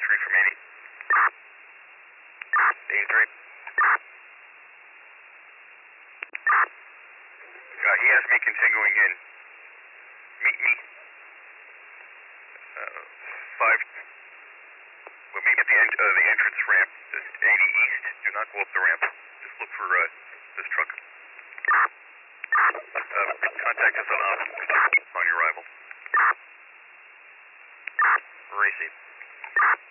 Street from 80. 83. He has me continuing in. Meet me. 5. We'll meet at the end the entrance ramp, 80 East. Do not go up the ramp. Just look for this truck. Contact us on your arrival. Receive.